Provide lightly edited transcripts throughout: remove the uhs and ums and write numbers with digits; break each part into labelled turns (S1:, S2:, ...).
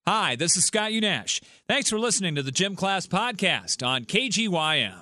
S1: Hi, this is Scott Unash. Thanks for listening to the Gym Class Podcast on KGYM.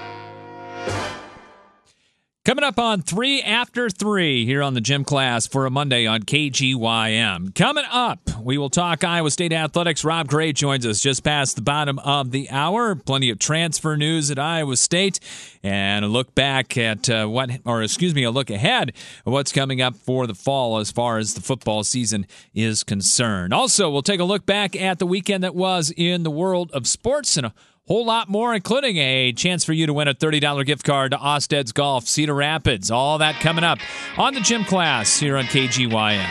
S1: Coming up on 3 after 3 here on the Gym Class for a Monday on KGYM. Coming up, we will talk Iowa State athletics. Rob Gray joins us just past the bottom of the hour. Plenty of transfer news at Iowa State and a look back at a look ahead at what's coming up for the fall as far as the football season is concerned. Also, we'll take a look back at the weekend that was in the world of sports and a whole lot more, including a chance for you to win a $30 gift card to Osted's Golf, Cedar Rapids. All that coming up on the Gym Class here on KGYM.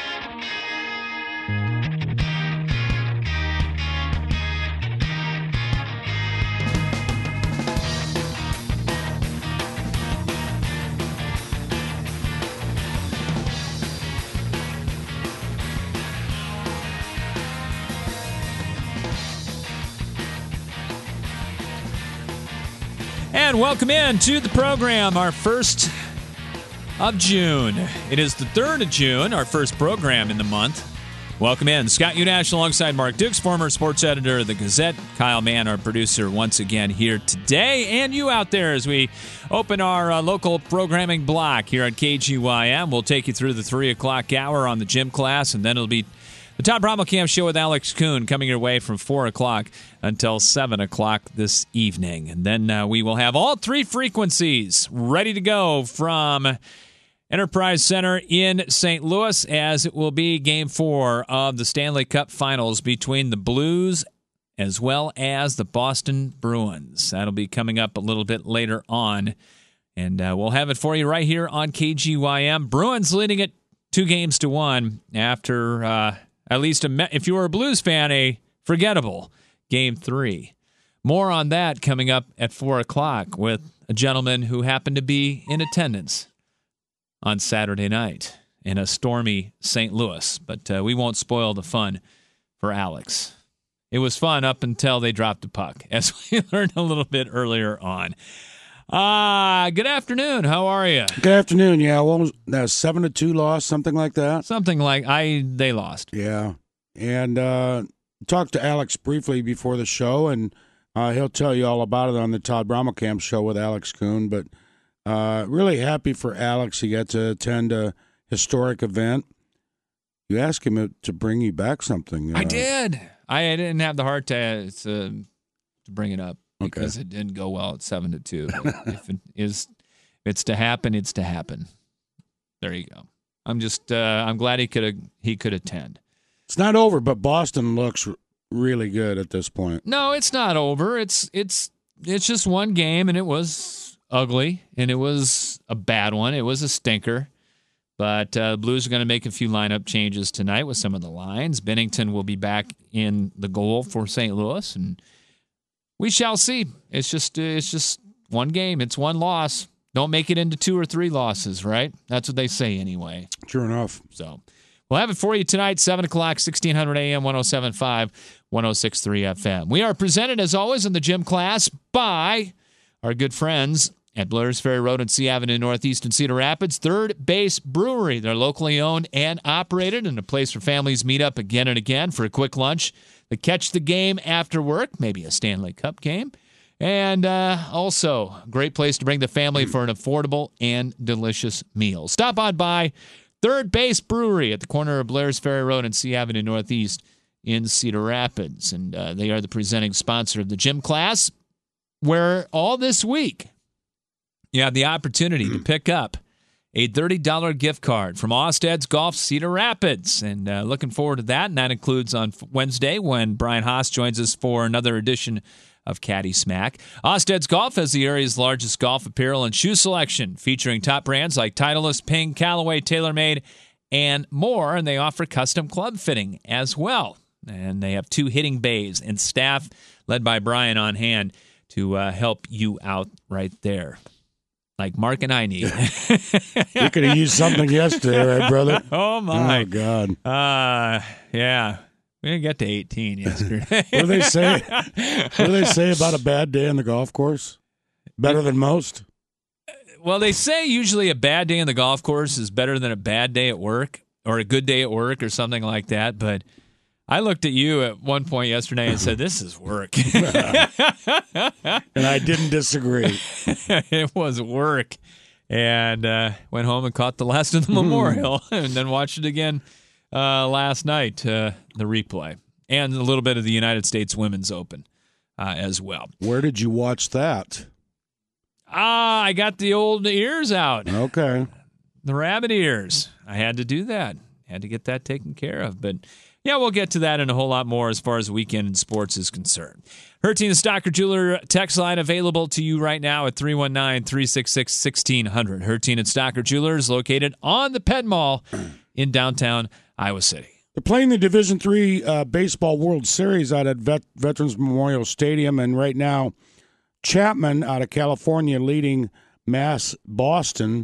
S1: And welcome in to the program, our first of June. It is the 3rd of June, our first program in the month. Welcome in. Scott Unash alongside Mark Dukes, former sports editor of the Gazette. Kyle Mann, our producer, once again here today. And you out there as we open our local programming block here at KGYM. We'll take you through the 3 o'clock hour on the Gym Class, and then it'll be the Todd Brommelkamp Show with Alex Kuhn coming your way from 4 o'clock until 7 o'clock this evening. And then we will have all 3 frequencies ready to go from Enterprise Center in St. Louis, as it will be Game 4 of the Stanley Cup Finals between the Blues as well as the Boston Bruins. That'll be coming up a little bit later on. And we'll have it for you right here on KGYM. Bruins leading it 2-1 after... at least, if you were a Blues fan, a forgettable Game 3. More on that coming up at 4 o'clock with a gentleman who happened to be in attendance on Saturday night in a stormy St. Louis. But we won't spoil the fun for Alex. It was fun up until they dropped the puck, as we learned a little bit earlier on. Good afternoon. How are you?
S2: Good afternoon. Yeah, what was that? 7-2 loss, something like that.
S1: They lost.
S2: Yeah, and talked to Alex briefly before the show, and he'll tell you all about it on the Todd Brommelkamp Show with Alex Kuhn. But really happy for Alex. He got to attend a historic event. You asked him to bring you back something.
S1: I did. I didn't have the heart to bring it up. Because it didn't go well at 7-2. If it's to happen, it's to happen. There you go. I'm glad he could attend.
S2: It's not over, but Boston looks really good at this point.
S1: No, it's not over. It's just one game, and it was ugly, and it was a bad one. It was a stinker. But Blues are going to make a few lineup changes tonight with some of the lines. Bennington will be back in the goal for St. Louis, and we shall see. It's just one game. It's one loss. Don't make it into 2 or 3 losses, right? That's what they say anyway.
S2: True enough.
S1: So we'll have it for you tonight, 7 o'clock, 1600 AM, 107.5, 106.3 FM. We are presented, as always, in the Gym Class by our good friends at Blair's Ferry Road and C Avenue Northeast in Cedar Rapids, Third Base Brewery. They're locally owned and operated, and a place for families meet up again and again for a quick lunch. They catch the game after work, maybe a Stanley Cup game. And also, a great place to bring the family for an affordable and delicious meal. Stop on by Third Base Brewery at the corner of Blair's Ferry Road and C Avenue Northeast in Cedar Rapids. And they are the presenting sponsor of the Gym Class, where all this week you have the opportunity to pick up a $30 gift card from Osted's Golf, Cedar Rapids. And looking forward to that. And that includes on Wednesday when Brian Haas joins us for another edition of Caddy Smack. Osted's Golf has the area's largest golf apparel and shoe selection, featuring top brands like Titleist, Ping, Callaway, TaylorMade, and more. And they offer custom club fitting as well. And they have 2 hitting bays and staff led by Brian on hand to help you out right there. Like Mark and I need.
S2: We could have used something yesterday, right, brother?
S1: Oh, my.
S2: Oh, God.
S1: Yeah. We didn't get to 18 yesterday.
S2: What do they say? What do they say about a bad day on the golf course? Better than most?
S1: Well, they say usually a bad day on the golf course is better than a bad day at work or a good day at work or something like that. But I looked at you at one point yesterday and said, "This is work,"
S2: and I didn't disagree.
S1: It was work, and went home and caught the last of the Memorial, and then watched it again last night, the replay, and a little bit of the United States Women's Open as well.
S2: Where did you watch that?
S1: I got the old ears out.
S2: Okay.
S1: The rabbit ears. I had to do that. Had to get that taken care of. But, yeah, we'll get to that and a whole lot more as far as weekend in sports is concerned. Hertie and Stocker Jeweler text line available to you right now at 319-366-1600. Hertie and Stocker Jewelers located on the Penn Mall in downtown Iowa City.
S2: They're playing the Division III Baseball World Series out at Veterans Memorial Stadium, and right now Chapman out of California leading Mass Boston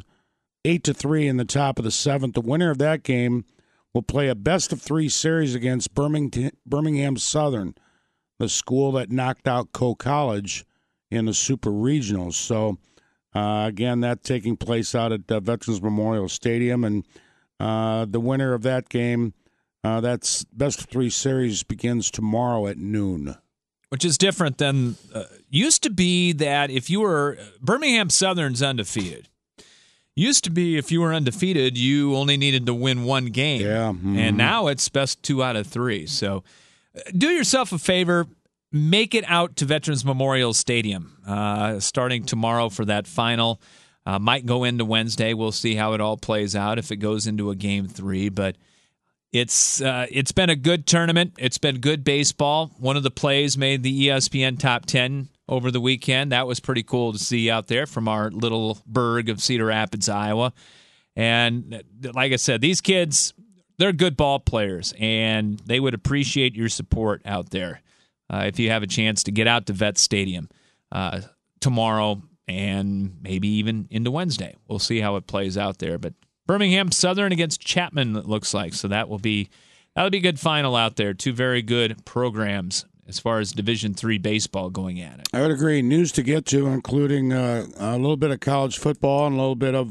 S2: 8-3 in the top of the seventh. The winner of that game will play a best-of-3 series against Birmingham Southern, the school that knocked out Coe College in the Super Regionals. So, again, that taking place out at Veterans Memorial Stadium, and the winner of that game, that's best-of-3 series, begins tomorrow at noon.
S1: Which is different than used to be that if you were Birmingham Southern's undefeated. Used to be if you were undefeated, you only needed to win one game.
S2: Yeah. Mm-hmm.
S1: And now it's best 2 out of 3. So do yourself a favor. Make it out to Veterans Memorial Stadium starting tomorrow for that final. Might go into Wednesday. We'll see how it all plays out if it goes into a Game 3. But it's been a good tournament. It's been good baseball. One of the plays made the ESPN Top 10 over the weekend. That was pretty cool to see out there from our little burg of Cedar Rapids, Iowa. And like I said, these kids, they're good ball players, and they would appreciate your support out there if you have a chance to get out to Vet Stadium tomorrow and maybe even into Wednesday. We'll see how it plays out there. But Birmingham Southern against Chapman, it looks like. So that'll be a good final out there. 2 very good programs as far as Division III baseball going at it.
S2: I would agree. News to get to, including a little bit of college football and a little bit of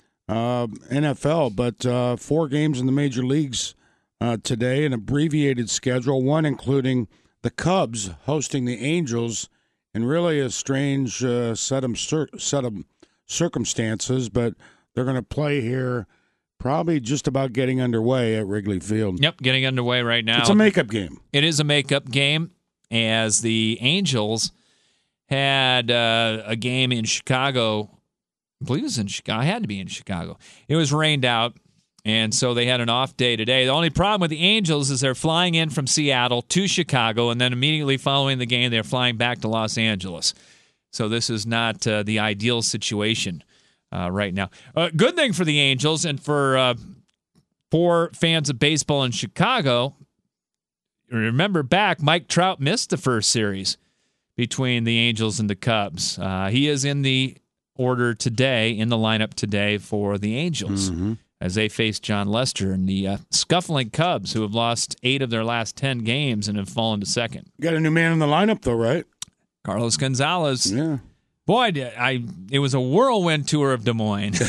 S2: NFL. But 4 games in the major leagues today, an abbreviated schedule, one including the Cubs hosting the Angels, and really a strange set of circumstances, but they're going to play here probably just about getting underway at Wrigley Field.
S1: Yep, getting underway right now.
S2: It's a makeup game.
S1: It is a makeup game, as the Angels had a game in Chicago. I believe it was in Chicago. It had to be in Chicago. It was rained out, and so they had an off day today. The only problem with the Angels is they're flying in from Seattle to Chicago, and then immediately following the game, they're flying back to Los Angeles. So this is not the ideal situation right now. Good thing for the Angels and for fans of baseball in Chicago. Remember back, Mike Trout missed the first series between the Angels and the Cubs. He is in the order today, in the lineup today for the Angels as they face John Lester and the scuffling Cubs, who have lost 8 of their last 10 games and have fallen to second.
S2: You got a new man in the lineup, though, right?
S1: Carlos Gonzalez.
S2: Yeah.
S1: Boy, it was a whirlwind tour of Des Moines.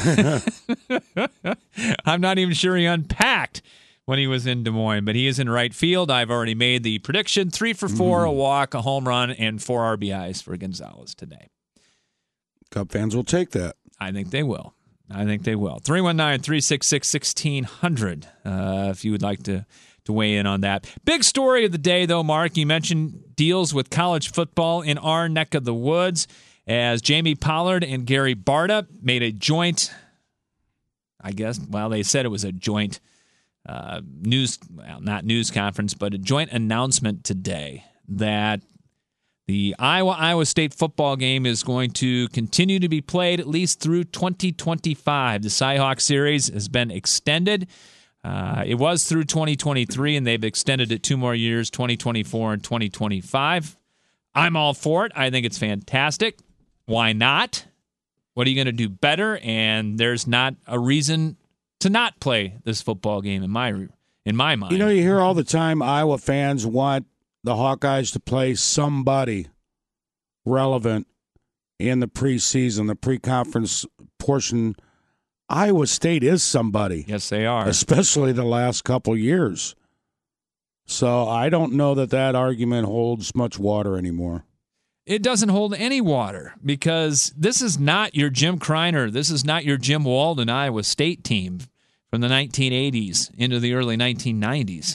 S1: I'm not even sure he unpacked when he was in Des Moines, but he is in right field. I've already made the prediction: 3 for 4, a walk, a home run, and 4 RBIs for Gonzalez today.
S2: Cub fans will take that.
S1: I think they will. 319-366-1600 if you would like to weigh in on that. Big story of the day, though, Mark. You mentioned deals with college football in our neck of the woods as Jamie Pollard and Gary Barta made a joint, they said it was a joint not news conference, but a joint announcement today that the Iowa State football game is going to continue to be played at least through 2025. The Cyhawk series has been extended. It was through 2023, and they've extended it 2 more years, 2024 and 2025. I'm all for it. I think it's fantastic. Why not? What are you going to do better? And there's not a reason to not play this football game in my mind.
S2: You know, you hear all the time Iowa fans want the Hawkeyes to play somebody relevant in the preseason, the pre-conference portion. Iowa State is somebody.
S1: Yes, they are.
S2: Especially the last couple years. So I don't know that argument holds much water anymore.
S1: It doesn't hold any water because this is not your Jim Kreiner. This is not your Jim Walden Iowa State team from the 1980s into the early 1990s.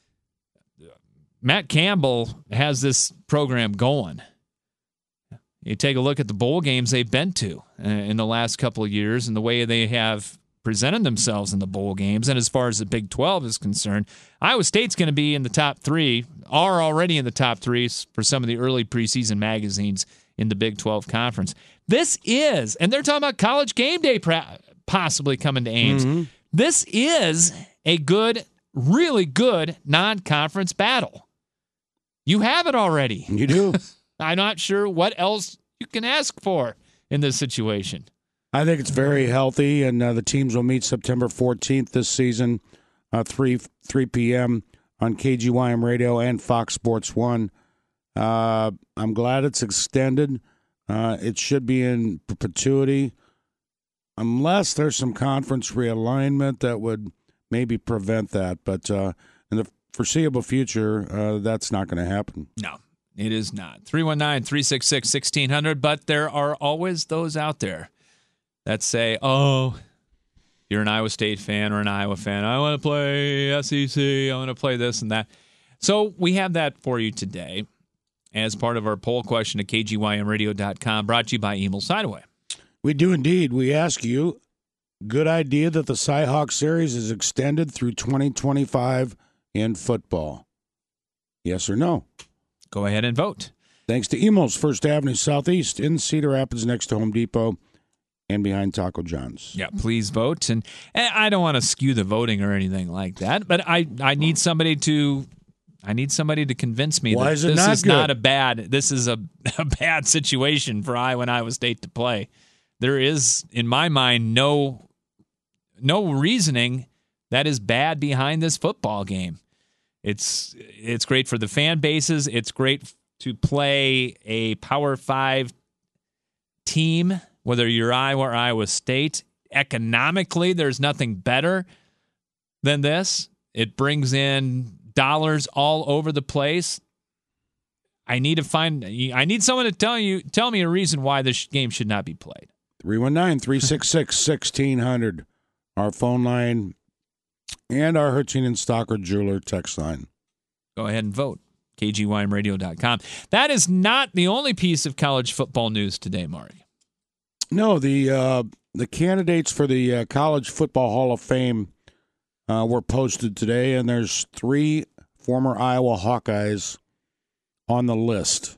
S1: Matt Campbell has this program going. You take a look at the bowl games they've been to in the last couple of years and the way they have presented themselves in the bowl games. And as far as the Big 12 is concerned, Iowa State's going to be in the top three, are already in the top three for some of the early preseason magazines in the Big 12 conference. This is, and they're talking about College Game Day possibly coming to Ames. Mm-hmm. This is a good, really good non-conference battle. You have it already.
S2: You do.
S1: I'm not sure what else you can ask for in this situation.
S2: I think it's very healthy, and the teams will meet September 14th this season, 3 p.m. on KGYM Radio and Fox Sports 1. I'm glad it's extended. It should be in perpetuity, unless there's some conference realignment that would maybe prevent that. But in the foreseeable future, that's not going to happen.
S1: No, it is not. 319-366-1600, but there are always those out there that say, oh, you're an Iowa State fan or an Iowa fan. I want to play SEC. I want to play this and that. So we have that for you today as part of our poll question at KGYMradio.com, brought to you by Emil Sideway.
S2: We do indeed. We ask you, good idea that the Cy-Hawk series is extended through 2025 in football? Yes or no?
S1: Go ahead and vote.
S2: Thanks to Emil's, First Avenue Southeast in Cedar Rapids next to Home Depot and behind Taco John's.
S1: Yeah, please vote. And I don't want to skew the voting or anything like that, but I need somebody to convince me that this is not a bad bad situation for Iowa and Iowa State to play. There is, in my mind, no reasoning that is bad behind this football game. It's great for the fan bases. It's great to play a Power 5 team, whether you're Iowa or Iowa State. Economically, there's nothing better than this. It brings in dollars all over the place. I need someone to tell me a reason why this game should not be played.
S2: 319-366-1600, our phone line, and our Hertzing and Stocker Jeweler text line.
S1: Go ahead and vote. KGYMradio.com. That is not the only piece of college football news today, Mark.
S2: No, the candidates for the College Football Hall of Fame were posted today, and there's 3 former Iowa Hawkeyes on the list.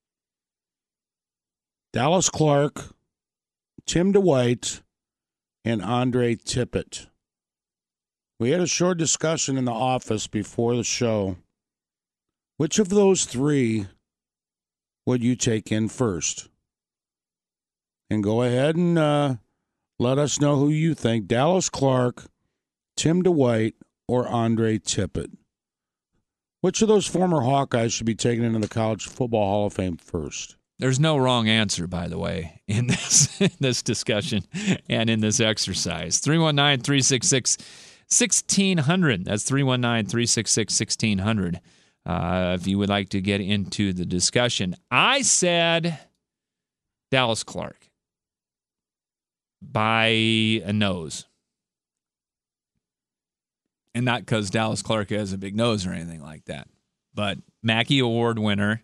S2: Dallas Clark, Tim DeWitt, and Andre Tippett. We had a short discussion in the office before the show. Which of those 3 would you take in first? And go ahead and let us know who you think. Dallas Clark, Tim DeWitt, or Andre Tippett. Which of those former Hawkeyes should be taken into the College Football Hall of Fame first?
S1: There's no wrong answer, by the way, in this discussion and in this exercise. 319-366-1600. That's 319-366-1600. If you would like to get into the discussion. I said Dallas Clark by a nose. And not because Dallas Clark has a big nose or anything like that. But Mackey Award winner,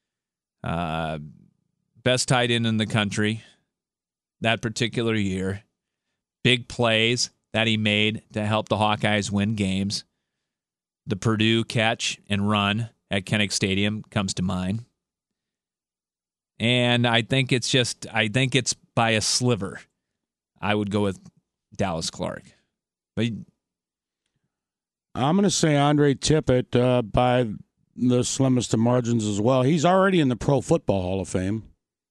S1: best tight end in the country that particular year. Big plays that he made to help the Hawkeyes win games. The Purdue catch and run at Kinnick Stadium comes to mind. And I think it's by a sliver. I would go with Dallas Clark. But
S2: I'm going to say Andre Tippett by the slimmest of margins as well. He's already in the Pro Football Hall of Fame.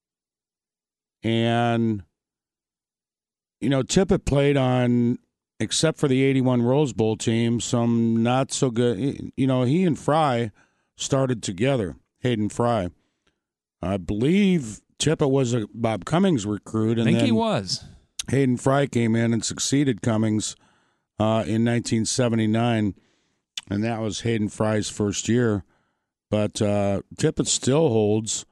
S2: And, Tippett played on, except for the 81 Rose Bowl team, some not so good. He and Fry started together, Hayden Fry. I believe Tippett was a Bob Cummings recruit. And
S1: I think he was.
S2: Hayden Fry came in and succeeded Cummings in 1979. and that was Hayden Fry's first year. But Tippett still holds,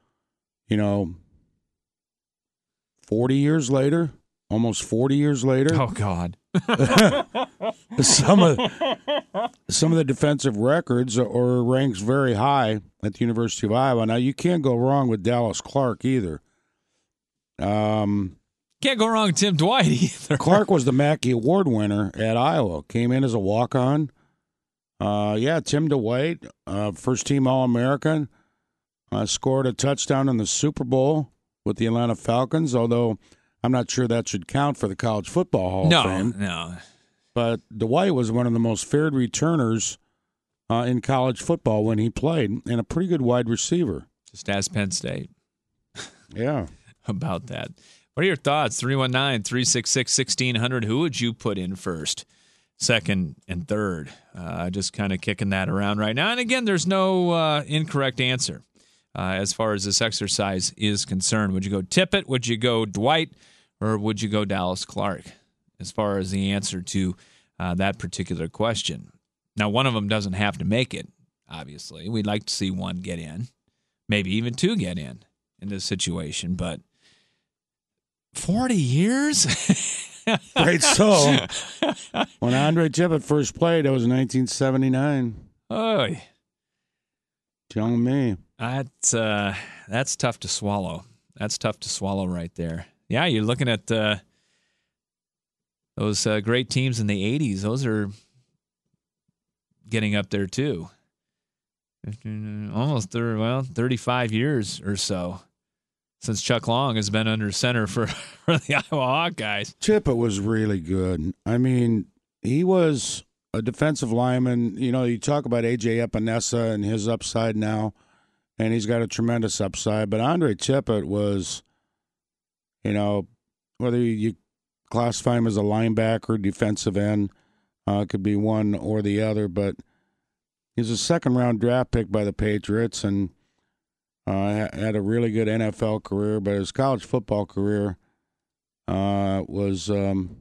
S2: 40 years later, almost 40 years later.
S1: Oh, God.
S2: some of the defensive records or ranks very high at the University of Iowa. Now, you can't go wrong with Dallas Clark either.
S1: Can't go wrong with Tim Dwight either.
S2: Clark was the Mackey Award winner at Iowa. Came in as a walk-on. Tim Dwight, first-team All-American, scored a touchdown in the Super Bowl with the Atlanta Falcons, although I'm not sure that should count for the College Football Hall of Fame.
S1: No.
S2: But Dwight was one of the most feared returners in college football when he played, and a pretty good wide receiver.
S1: Just ask Penn State.
S2: Yeah.
S1: About that. What are your thoughts? 319-366-1600. Who would you put in first, second, and third? Just kind of kicking that around right now. And again, there's no incorrect answer as far as this exercise is concerned. Would you go Tippett? Would you go Dwight? Or would you go Dallas Clark as far as the answer to that particular question? Now, one of them doesn't have to make it, obviously. We'd like to see one get in, maybe even two get in this situation, but 40 years?
S2: Right, so when Andre Tippett first played, it was 1979.
S1: Oy.
S2: Telling me.
S1: That's tough to swallow. That's tough to swallow right there. Yeah, you're looking at those great teams in the 80s. Those are getting up there, too. Almost 35 years or so since Chuck Long has been under center for the Iowa Hawkeyes.
S2: Tippett was really good. I mean, he was a defensive lineman. You talk about A.J. Epinesa and his upside now, and he's got a tremendous upside. But Andre Tippett was, whether you classify him as a linebacker, defensive end, could be one or the other. But he's a second-round draft pick by the Patriots and had a really good NFL career. But his college football career was,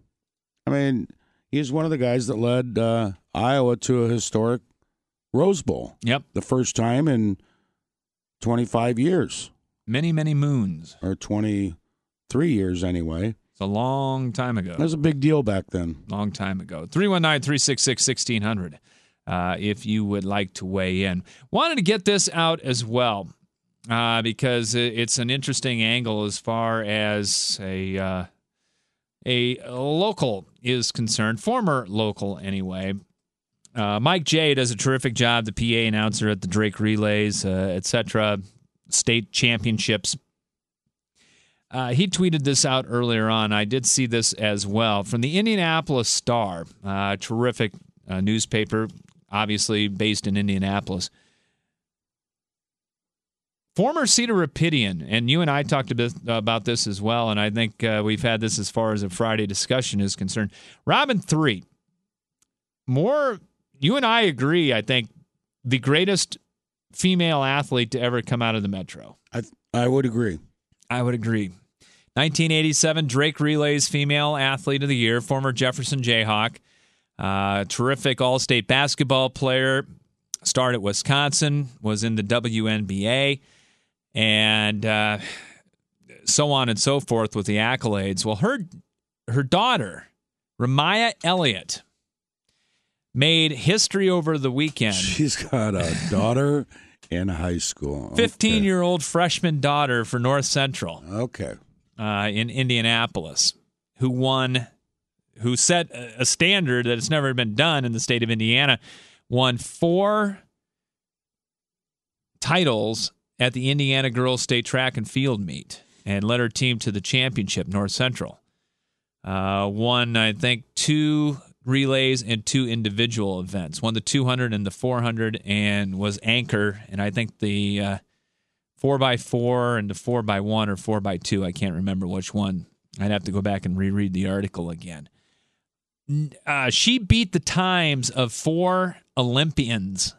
S2: he's one of the guys that led Iowa to a historic Rose Bowl.
S1: Yep.
S2: The first time in 25 years.
S1: Many, many moons.
S2: Or 23 years anyway.
S1: It's a long time ago.
S2: That was a big deal back then.
S1: Long time ago. 319-366-1600 if you would like to weigh in. Wanted to get this out as well because it's an interesting angle as far as a local is concerned, former local anyway. Mike J. does a terrific job, the PA announcer at the Drake Relays, etc., state championships. He tweeted this out earlier on. I did see this as well. From the Indianapolis Star, terrific newspaper, obviously based in Indianapolis. Former Cedar Rapidian, and you and I talked a bit about this as well, and I think we've had this as far as a Friday discussion is concerned. Robin 3, you and I agree, I think, the greatest female athlete to ever come out of the Metro.
S2: I would agree.
S1: I would agree. 1987 Drake Relays Female Athlete of the Year, former Jefferson Jayhawk, terrific all-state basketball player, started at Wisconsin, was in the WNBA, and so on and so forth with the accolades. Well, her daughter, Ramaya Elliott, made history over the weekend.
S2: She's got a daughter in high school.
S1: 15-year-old freshman daughter for North Central.
S2: Okay.
S1: In Indianapolis, who set a standard that has never been done in the state of Indiana, won 4 titles at the Indiana Girls State Track and Field Meet and led her team to the championship, North Central. Won, I think, 2 relays and 2 individual events. Won the 200 and the 400 and was anchor, and I think the 4x4 and the 4x1 or 4x2. I can't remember which one. I'd have to go back and reread the article again. She beat the times of 4 Olympians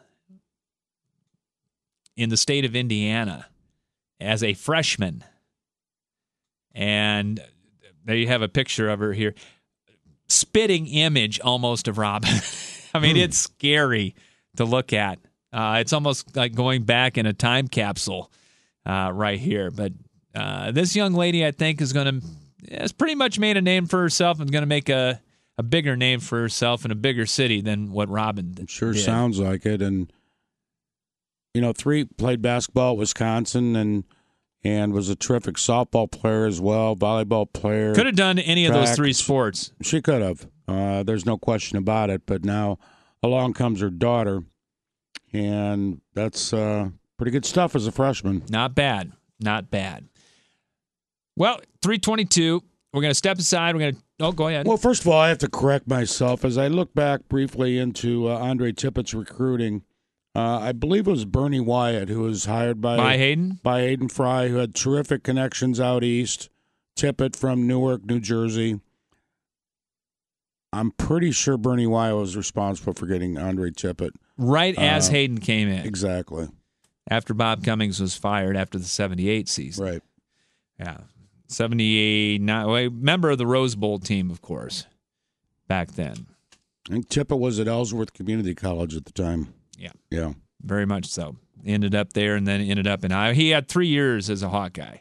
S1: in the state of Indiana as a freshman. And there you have a picture of her here. Spitting image almost of Robin. I mean, it's scary to look at. It's almost like going back in a time capsule right here. But this young lady, I think, has pretty much made a name for herself and going to make a bigger name for herself in a bigger city than what Robin did.
S2: Sure sounds like it. And, 3 played basketball at Wisconsin and was a terrific softball player as well, volleyball player.
S1: Could have done any of those 3 sports.
S2: She could have. There's no question about it. But now along comes her daughter, and that's pretty good stuff as a freshman.
S1: Not bad. Well, 3:22. We're going to step aside. Go ahead.
S2: Well, first of all, I have to correct myself. As I look back briefly into Andre Tippett's recruiting, I believe it was Bernie Wyatt who was hired by Hayden Fry, who had terrific connections out east. Tippett from Newark, New Jersey. I'm pretty sure Bernie Wyatt was responsible for getting Andre Tippett.
S1: Right as Hayden came in.
S2: Exactly.
S1: After Bob Cummings was fired after the 78 season.
S2: Right.
S1: Yeah. 78, member of the Rose Bowl team, of course, back then.
S2: I think Tippett was at Ellsworth Community College at the time. Yeah.
S1: Very much so. Ended up there and then ended up in Iowa. He had 3 years as a Hawkeye,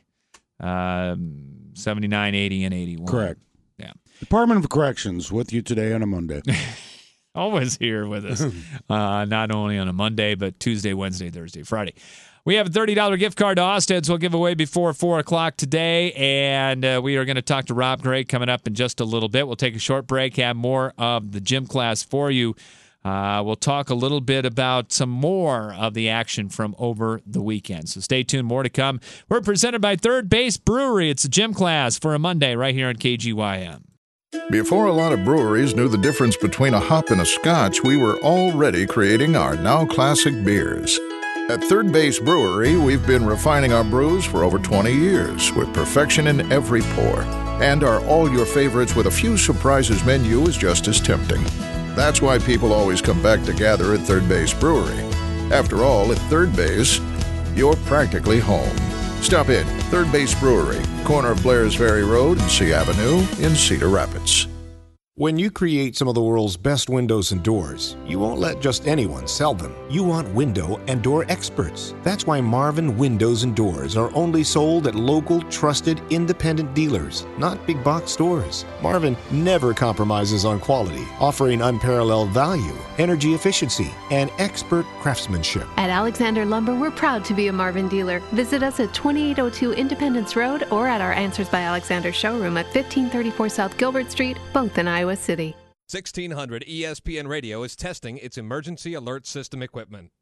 S1: 79, 80, and 81.
S2: Correct.
S1: Yeah.
S2: Department of Corrections with you today on a Monday.
S1: Always here with us, not only on a Monday, but Tuesday, Wednesday, Thursday, Friday. We have a $30 gift card to Osted's we'll give away before 4 o'clock today, and we are going to talk to Rob Gray coming up in just a little bit. We'll take a short break, have more of the gym class for you. We'll talk a little bit about some more of the action from over the weekend. So stay tuned, more to come. We're presented by Third Base Brewery. It's a gym class for a Monday right here on KGYM.
S3: Before a lot of breweries knew the difference between a hop and a scotch, we were already creating our now classic beers. At Third Base Brewery, we've been refining our brews for over 20 years with perfection in every pour. And our all your favorites with a few surprises menu is just as tempting. That's why people always come back to gather at Third Base Brewery. After all, at Third Base, you're practically home. Stop in, Third Base Brewery, corner of Blair's Ferry Road and C Avenue in Cedar Rapids.
S4: When you create some of the world's best windows and doors, you won't let just anyone sell them. You want window and door experts. That's why Marvin Windows and Doors are only sold at local, trusted, independent dealers, not big box stores. Marvin never compromises on quality, offering unparalleled value, energy efficiency, and expert craftsmanship.
S5: At Alexander Lumber, we're proud to be a Marvin dealer. Visit us at 2802 Independence Road or at our Answers by Alexander showroom at 1534 South Gilbert Street, both in Iowa City.
S6: 1600 ESPN Radio is testing its emergency alert system equipment.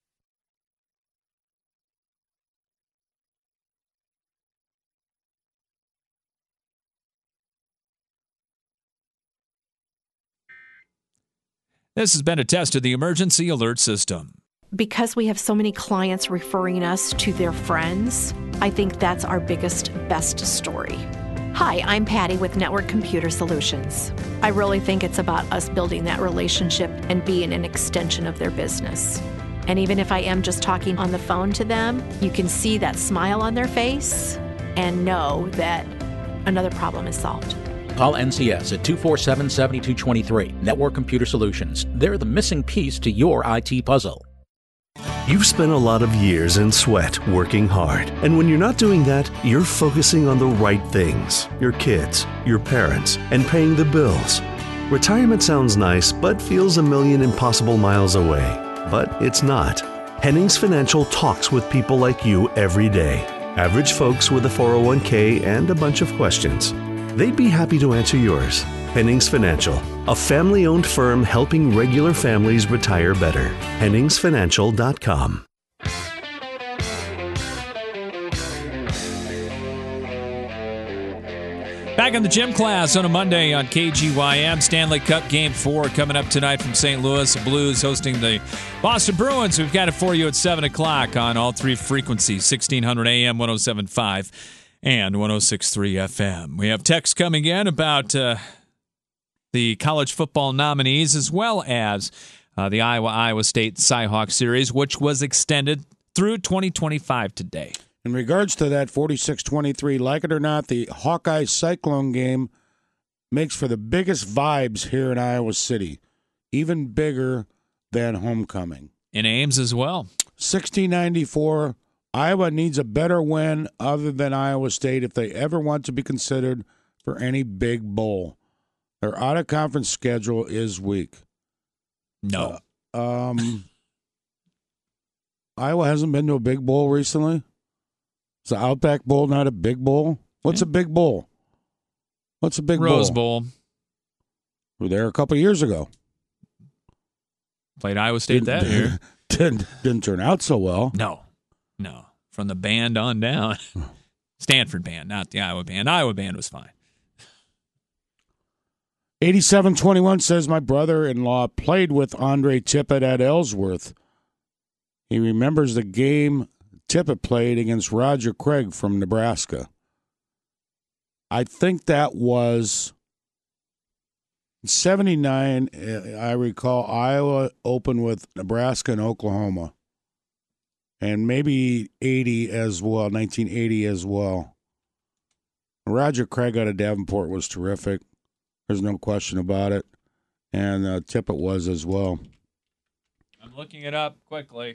S1: This has been a test of the emergency alert system.
S7: Because we have so many clients referring us to their friends, I think that's our biggest, best story. Hi, I'm Patty with Network Computer Solutions. I really think it's about us building that relationship and being an extension of their business. And even if I am just talking on the phone to them, you can see that smile on their face and know that another problem is solved.
S8: Call NCS at 247-7223. Network Computer Solutions. They're the missing piece to your IT puzzle.
S9: You've spent a lot of years in sweat working hard. And when you're not doing that, you're focusing on the right things. Your kids, your parents, and paying the bills. Retirement sounds nice, but feels a million impossible miles away. But it's not. Hennings Financial talks with people like you every day. Average folks with a 401k and a bunch of questions. They'd be happy to answer yours. Hennings Financial, a family-owned firm helping regular families retire better. HenningsFinancial.com.
S1: Back in the gym class on a Monday on KGYM. Stanley Cup Game 4 coming up tonight from St. Louis. The Blues hosting the Boston Bruins. We've got it for you at 7 o'clock on all three frequencies, 1600 AM, 107.5, and 106.3 FM. We have texts coming in about the college football nominees, as well as the Iowa State Cyhawk series, which was extended through 2025 today.
S2: In regards to that 46-23, like it or not, the Hawkeye Cyclone game makes for the biggest vibes here in Iowa City. Even bigger than homecoming.
S1: In Ames as well.
S2: 1694, Iowa needs a better win other than Iowa State if they ever want to be considered for any big bowl. Their out-of-conference schedule is weak.
S1: No.
S2: Iowa hasn't been to a big bowl recently? Is the Outback Bowl not a big bowl? What's a big bowl? What's a big
S1: Rose
S2: bowl?
S1: Bowl.
S2: We were there a couple years ago.
S1: Played Iowa State that year.
S2: Didn't turn out so well.
S1: No. From the band on down. Stanford band, not the Iowa band. Iowa band was fine.
S2: 8721 says, my brother-in-law played with Andre Tippett at Ellsworth. He remembers the game Tippett played against Roger Craig from Nebraska. I think that was 79. I recall Iowa opened with Nebraska and Oklahoma. And maybe 80 as well, 1980 as well. Roger Craig out of Davenport was terrific. There's no question about it. And Tippett was as well.
S1: I'm looking it up quickly.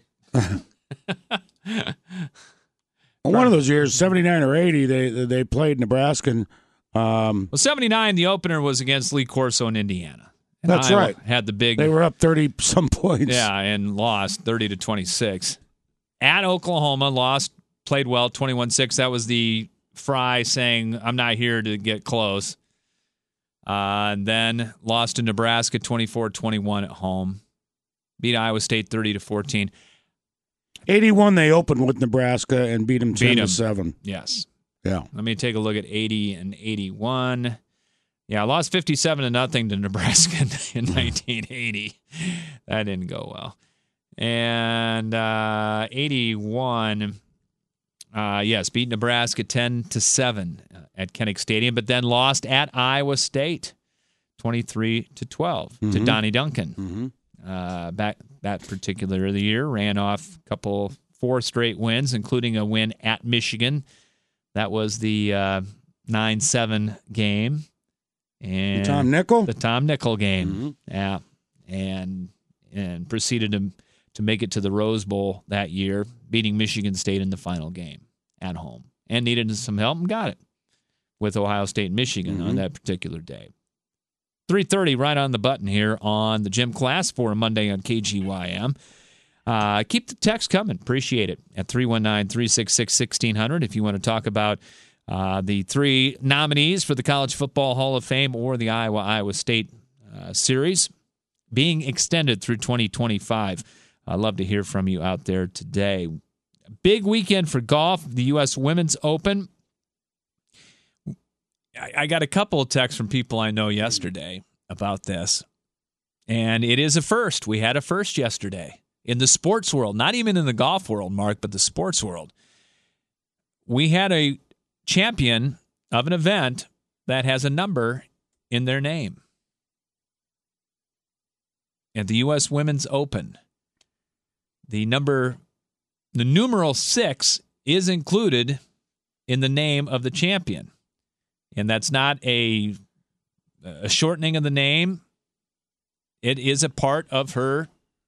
S2: One of those years, 79 or 80, they played Nebraska.
S1: Well, 79, the opener was against Lee Corso in Indiana. And
S2: That's
S1: Iowa
S2: right.
S1: Had the big.
S2: They were up 30-some points.
S1: Yeah, and lost 30-26. At Oklahoma, lost, played well, 21-6. That was the Fry saying, I'm not here to get close. And then lost to Nebraska 24-21 at home. Beat Iowa State 30-14.
S2: 81, they opened with Nebraska and beat them 10-7.
S1: Yes.
S2: Yeah.
S1: Let me take a look at 80 and 81. Yeah, I lost 57-0 to Nebraska in 1980. That didn't go well. And 81, yes, beat Nebraska 10-7 at Kinnick Stadium, but then lost at Iowa State 23-12 to Donnie Duncan. Back that particular year, ran off a couple 4 straight wins, including a win at Michigan. That was the 9-7 game. And
S2: the Tom Nickel?
S1: The Tom Nickel game. Yeah. And proceeded to make it to the Rose Bowl that year, beating Michigan State in the final game at home. And needed some help and got it with Ohio State and Michigan on that particular day. 3:30 right on the button here on the gym class for a Monday on KGYM. Keep the text coming. Appreciate it at 319-366-1600 if you want to talk about the 3 nominees for the College Football Hall of Fame or the Iowa State series being extended through 2025. I'd love to hear from you out there today. Big weekend for golf, the U.S. Women's Open. I got a couple of texts from people I know yesterday about this, and it is a first. We had a first yesterday in the sports world, not even in the golf world, Mark, but the sports world. We had a champion of an event that has a number in their name. At the U.S. Women's Open, the numeral 6 is included in the name of the champion. And that's not a shortening of the name. It is a part of her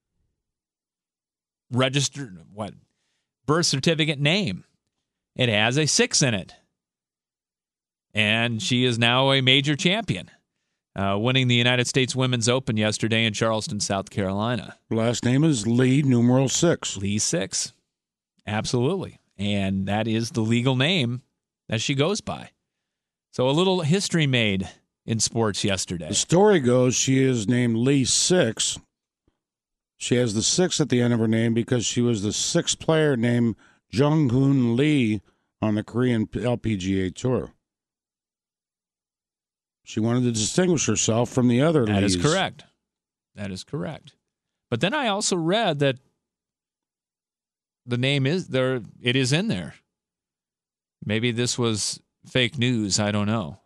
S1: registered, birth certificate name. It has a 6 in it. And she is now a major champion, winning the United States Women's Open yesterday in Charleston, South Carolina.
S2: Last name is Lee, numeral 6.
S1: Lee 6. Absolutely. And that is the legal name that she goes by. So a little history made in sports yesterday.
S2: The story goes she is named Lee 6. She has the 6 at the end of her name because she was the 6th player named Jung-Hoon Lee on the Korean LPGA Tour. She wanted to distinguish herself from the other Lees.
S1: That is correct. That is correct. But then I also read that the name is there. It is in there. Maybe this was fake news. I don't know.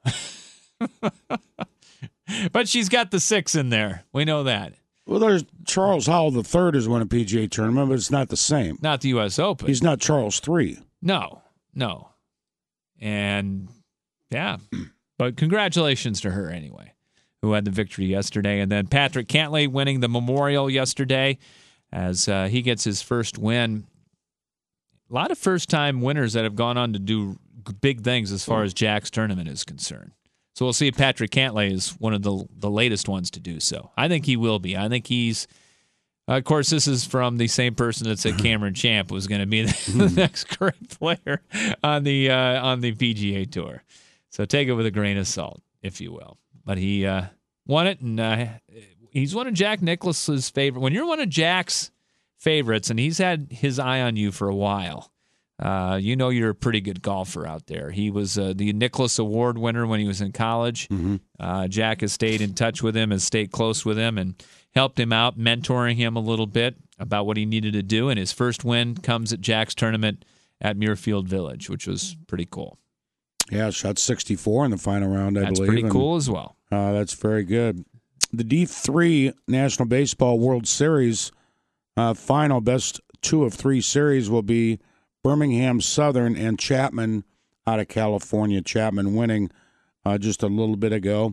S1: But she's got the 6 in there. We know that.
S2: Well, there's Charles Howell III has won a PGA tournament, but it's not the same.
S1: Not the U.S. Open.
S2: He's not Charles III.
S1: No. And, yeah. But congratulations to her anyway. who had the victory yesterday. And then Patrick Cantlay winning the Memorial yesterday as he gets his first win. A lot of first-time winners that have gone on to do big things as far as Jack's tournament is concerned. So we'll see if Patrick Cantlay is one of the latest ones to do so. I think he will be. I think he's... Of course, this is from the same person that said Cameron Champ was going to be the next great player on the PGA Tour. So take it with a grain of salt, if you will. But he won it, and he's one of Jack Nicklaus's favorite. When you're one of Jack's favorites, and he's had his eye on you for a while, you know you're a pretty good golfer out there. He was the Nicklaus Award winner when he was in college. Mm-hmm. Jack has stayed in touch with him, has stayed close with him, and helped him out, mentoring him a little bit about what he needed to do. And his first win comes at Jack's tournament at Muirfield Village, which was pretty cool.
S2: Yeah, shot 64 in the final round, I believe.
S1: That's pretty cool as well.
S2: That's very good. The D3 National Baseball World Series final best 2 of 3 series will be Birmingham Southern and Chapman out of California. Chapman winning just a little bit ago.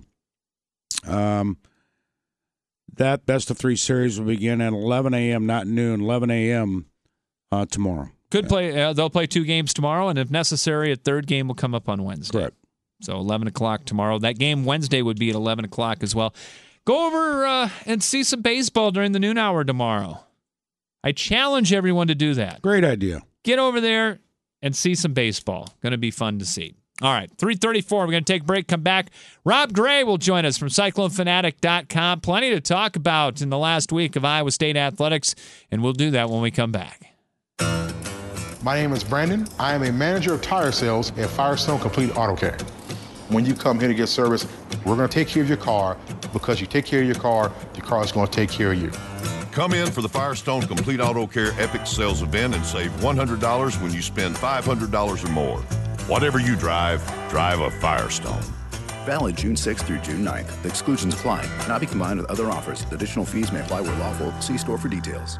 S2: That best of 3 series will begin at 11 a.m., not noon, 11 a.m. Tomorrow.
S1: Could play. They'll play 2 games tomorrow, and if necessary, a third game will come up on Wednesday.
S2: Correct.
S1: So 11 o'clock tomorrow. That game Wednesday would be at 11 o'clock as well. Go over and see some baseball during the noon hour tomorrow. I challenge everyone to do that.
S2: Great idea.
S1: Get over there and see some baseball. Going to be fun to see. All right, 3:34. We're going to take a break, come back. Rob Gray will join us from CycloneFanatic.com. Plenty to talk about in the last week of Iowa State athletics, and we'll do that when we come back.
S10: My name is Brandon. I am a manager of tire sales at Firestone Complete Auto Care. When you come here to get service, we're going to take care of your car. Because you take care of your car is going to take care of you.
S11: Come in for the Firestone Complete Auto Care Epic Sales Event and save $100 when you spend $500 or more. Whatever you drive a Firestone.
S12: Valid June 6th through June 9th. The exclusions apply. Cannot be combined with other offers. Additional fees may apply where lawful. See store for details.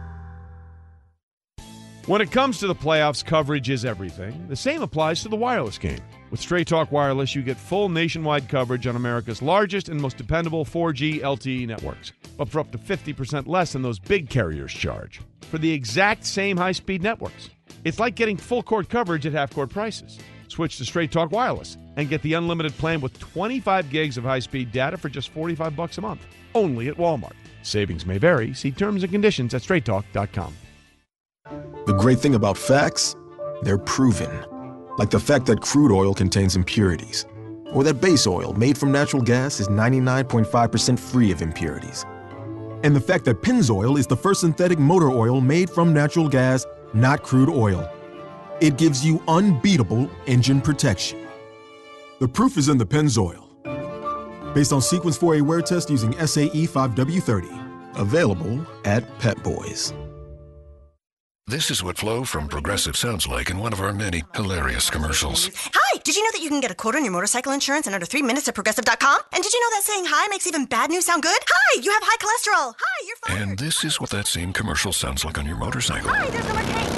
S13: When it comes to the playoffs, coverage is everything. The same applies to the wireless game. With Straight Talk Wireless, you get full nationwide coverage on America's largest and most dependable 4G LTE networks, but for up to 50% less than those big carriers charge, for the exact same high-speed networks. It's like getting full-court coverage at half-court prices. Switch to Straight Talk Wireless and get the unlimited plan with 25 gigs of high-speed data for just $45 a month, only at Walmart. Savings may vary. See terms and conditions at straighttalk.com.
S14: The great thing about facts, they're proven. Like the fact that crude oil contains impurities, or that base oil made from natural gas is 99.5% free of impurities. And the fact that Pennzoil is the first synthetic motor oil made from natural gas, not crude oil. It gives you unbeatable engine protection. The proof is in the Pennzoil. Based on Sequence 4A wear test using SAE 5W30. Available at Pet Boys.
S15: This is what Flo from Progressive sounds like in one of our many hilarious commercials.
S16: Hi! Did you know that you can get a quote on your motorcycle insurance in under 3 minutes at Progressive.com? And did you know that saying hi makes even bad news sound good? Hi! You have high cholesterol! Hi! You're fired!
S15: And this is what that same commercial sounds like on your motorcycle.
S16: Hi! There's no more cake!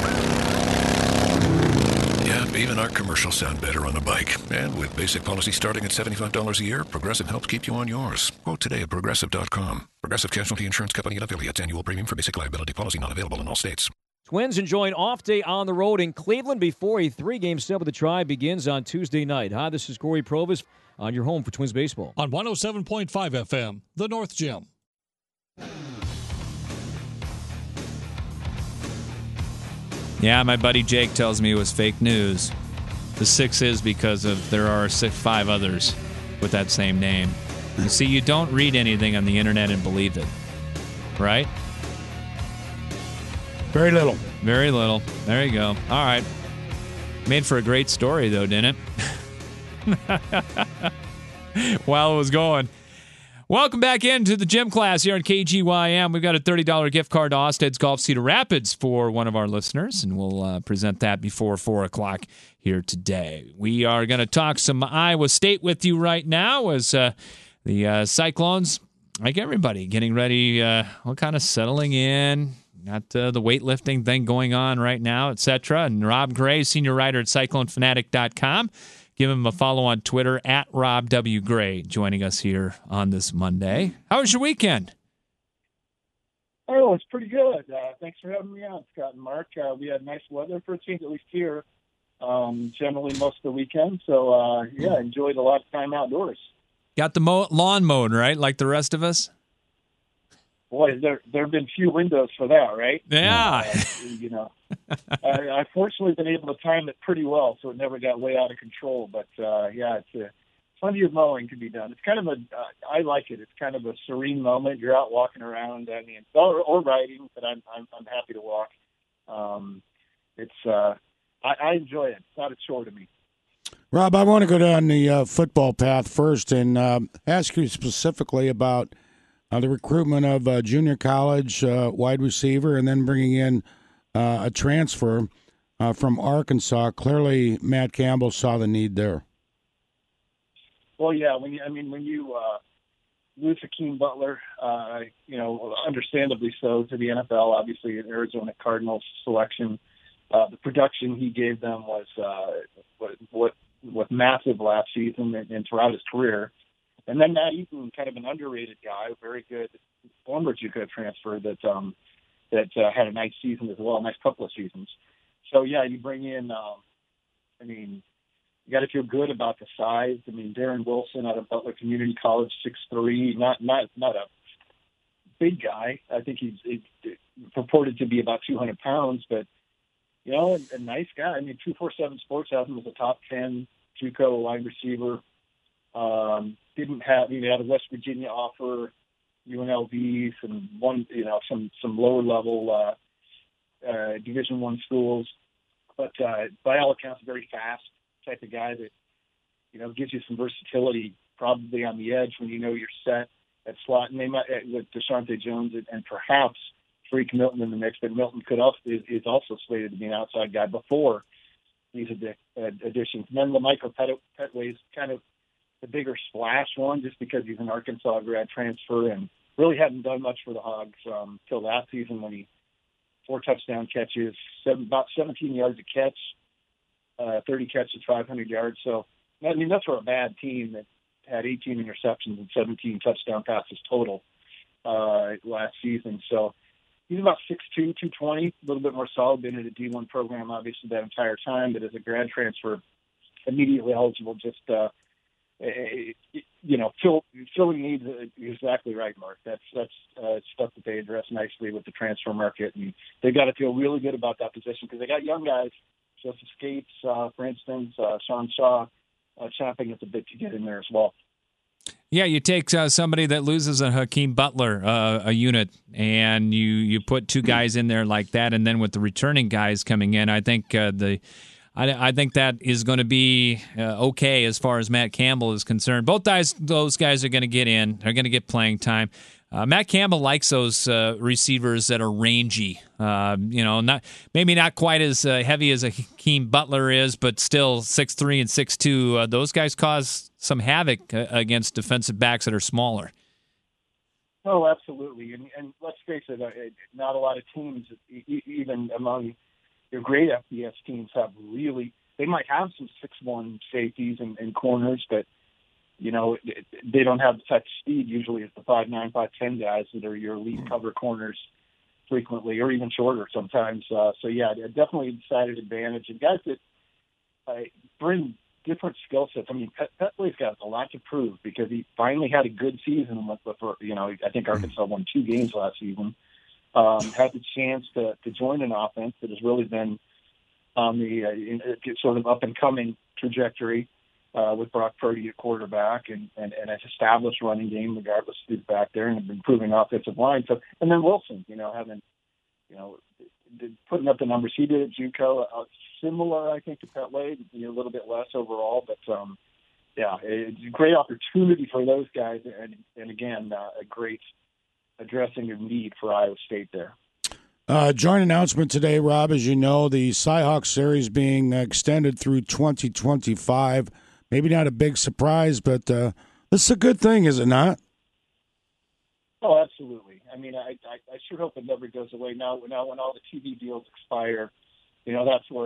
S15: Yeah, even our commercials sound better on a bike. And with basic policy starting at $75 a year, Progressive helps keep you on yours. Quote today at Progressive.com. Progressive Casualty Insurance Company and affiliates. Annual premium for basic liability policy not available in all states.
S17: Twins enjoy an off day on the road in Cleveland before a 3-game set with the Tribe begins on Tuesday night. Hi, this is Corey Provis on your home for Twins baseball.
S18: On 107.5 FM, the North Gym.
S1: Yeah, my buddy Jake tells me it was fake news. The 6 is because there are 5 others with that same name. You see, you don't read anything on the internet and believe it, right?
S2: Very little.
S1: Very little. There you go. All right. Made for a great story, though, didn't it? While it was going. Welcome back into the gym class here on KGYM. We've got a $30 gift card to Osted's Golf Cedar Rapids for one of our listeners, and we'll present that before 4 o'clock here today. We are going to talk some Iowa State with you right now as the Cyclones, like everybody, getting ready, kind of settling in. Got the weightlifting thing going on right now, etc. And Rob Gray, senior writer at CycloneFanatic.com, Give him a follow on Twitter at Rob W. Gray, joining us here on this Monday. How was your weekend?
S19: Oh, it's pretty good. Thanks for having me on, Scott and Mark. We had nice weather for a change, at least here, generally most of the weekend. So, enjoyed a lot of time outdoors.
S1: Got the lawn mowed, right, like the rest of us?
S19: Boy, there have been few windows for that, right?
S1: Yeah.
S19: I've fortunately been able to time it pretty well, so it never got way out of control. But, it's plenty of mowing can be done. It's kind of I like it. It's kind of a serene moment. You're out walking around, or riding, but I'm happy to walk. I enjoy it. It's not a chore to me.
S2: Rob, I want to go down the football path first and ask you specifically about the recruitment of junior college wide receiver and then bringing in a transfer from Arkansas. Clearly, Matt Campbell saw the need there.
S19: Well, yeah. When you lose Hakeem Butler, understandably so, to the NFL, obviously an Arizona Cardinals selection, the production he gave them was massive last season and throughout his career. And then Matt Eaton, kind of an underrated guy, very good former JUCO transfer that had a nice season as well, a nice couple of seasons. So yeah, you bring in, you got to feel good about the size. Darren Wilson out of Butler Community College, 6'3", not a big guy. I think he's purported to be about 200 pounds, but a nice guy. 247 Sports has him as a top 10 JUCO wide receiver. Didn't have, had a West Virginia offer, UNLV, some lower level Division I schools, but by all accounts, very fast type of guy that gives you some versatility, probably on the edge when you're set at slot, and they might with Deshaunte Jones and perhaps Tariq Milton in the mix, but Milton is also slated to be an outside guy before these additions. And then LaMichael Petway is kind of the bigger splash one, just because he's an Arkansas grad transfer and really hadn't done much for the Hogs till last season when he 4 touchdown catches, about 17 yards a catch, 30 catches, 500 yards. So, that's for a bad team that had 18 interceptions and 17 touchdown passes total last season. So he's about 6'2", 220, a little bit more solid, been in a D1 program obviously that entire time, but as a grad transfer, immediately eligible, just filling needs. Exactly right, Mark. That's stuff that they address nicely with the transfer market, and they've got to feel really good about that position because they got young guys, Joseph Skates, for instance, Sean Shaw, chomping at the bit to get in there as well.
S1: Yeah, you take somebody that loses a Hakeem Butler, a unit, and you put 2 guys in there like that, and then with the returning guys coming in, I think I think that is going to be okay as far as Matt Campbell is concerned. Those guys are going to get in. They're going to get playing time. Matt Campbell likes those receivers that are rangy. Maybe not quite as heavy as a Hakeem Butler is, but still 6'3" and 6'2". Those guys cause some havoc against defensive backs that are smaller.
S19: Oh, absolutely. And let's face it, not a lot of teams, even among your great FBS teams, they might have some 6'1" safeties and corners, but they don't have the type of speed usually as the 5'9", 5'10" guys that are your elite cover corners frequently, or even shorter sometimes. Definitely a decided advantage. And guys that bring different skill sets. Petway's got a lot to prove because he finally had a good season. I think Arkansas won 2 games last season. Had the chance to join an offense that has really been on the sort of up and coming trajectory with Brock Purdy at quarterback and an established running game regardless of who's back there, and an improving offensive line. So, and then Wilson, putting up the numbers he did at JUCO, similar I think to Petway, a little bit less overall, but it's a great opportunity for those guys, and again a great addressing of need for Iowa State there.
S2: Joint announcement today, Rob, as you know, the Cyhawk series being extended through 2025. Maybe not a big surprise, but this is a good thing, is it not?
S19: Oh, absolutely. I sure hope it never goes away. Now when all the TV deals expire, that's where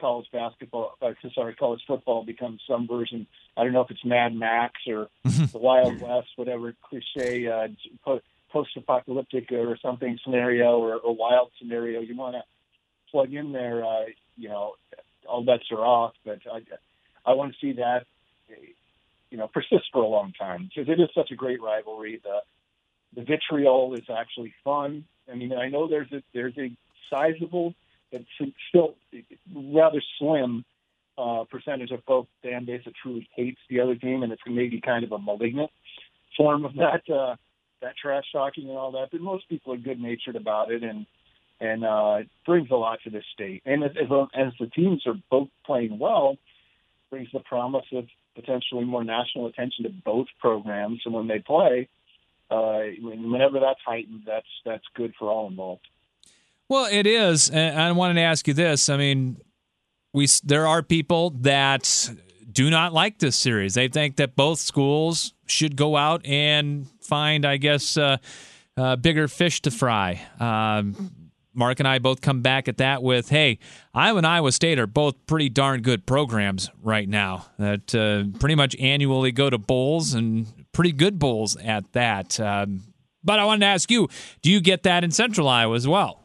S19: college college football becomes some version. I don't know if it's Mad Max or the Wild West, whatever cliche post-apocalyptic or something scenario or wild scenario you want to plug in there. All bets are off, but I want to see that persist for a long time because it is such a great rivalry. The vitriol is actually fun. I mean, I know there's a sizable but still rather slim percentage of both fan base that truly hates the other team, and it's maybe kind of a malignant form of that trash talking and all that. But most people are good-natured about it, and it brings a lot to this state. And as the teams are both playing well, brings the promise of potentially more national attention to both programs. And when they play, whenever that's heightened, that's good for all involved.
S1: Well, it is. And I wanted to ask you this. I mean, there are people that do not like this series. They think that both schools should go out and find, I guess, bigger fish to fry. Mark and I both come back at that with, hey, Iowa and Iowa State are both pretty darn good programs right now that pretty much annually go to bowls and pretty good bowls at that. But I wanted to ask you, do you get that in Central Iowa as well?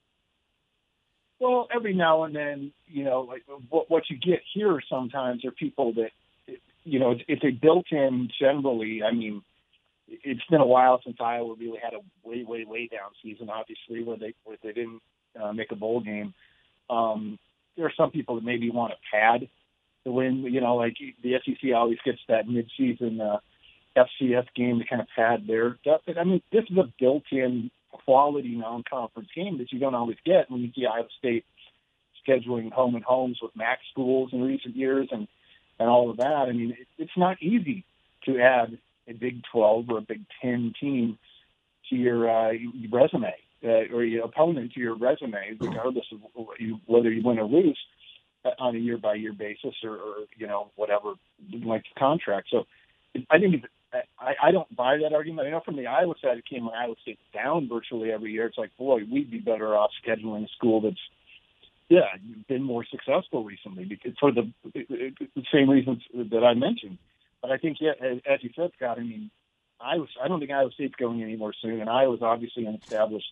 S19: Well, every now and then, like what you get here sometimes are people that, it's a built-in generally. I mean, it's been a while since Iowa really had a way, way, way down season, obviously, where they didn't make a bowl game. There are some people that maybe want to pad the win. Like the SEC always gets that mid-season FCS game to kind of pad their stuff. But, I mean, this is a built-in quality non-conference game that you don't always get when you see Iowa State scheduling home and homes with MAC schools in recent years and all of that. I mean, it's not easy to add a Big 12 or a Big 10 team to your resume or your opponent to your resume, regardless of whether you win or lose on a year-by-year basis or whatever, like the contract. So I think I don't buy that argument. I know from the Iowa side, it came when Iowa State's down virtually every year. It's like, boy, we'd be better off scheduling a school that's, been more successful recently because for the same reasons that I mentioned. But I think, as you said, Scott, I mean, I don't think Iowa State's going anywhere soon, and Iowa's obviously an established,